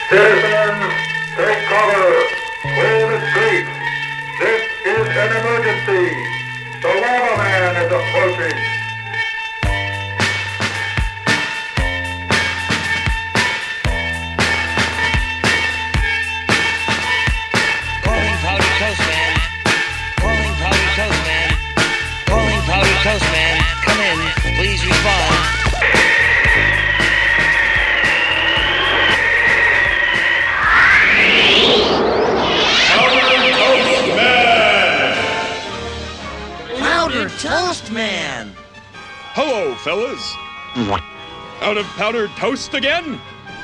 Citizens, take cover. Clear the streets. This is an emergency. The lava man is approaching. Calling Powder Toast Man. Calling Powder Toast Man. Calling Powder Toast Man. Come in. Please respond. Powder Toast Man! Hello, fellas. Out of powdered toast again?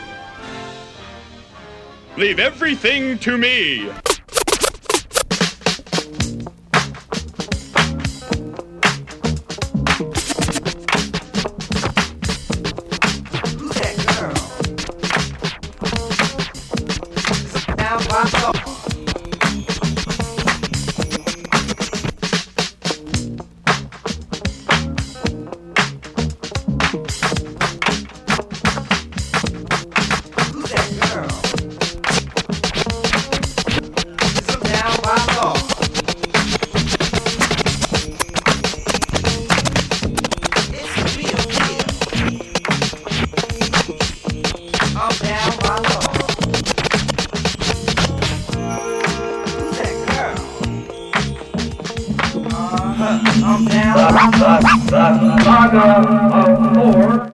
Leave everything to me. Who's that girl? Down by the Who's that girl? Is it down by law? It's real deal. I'm down by law. Who's that girl? I'm down. The saga of war.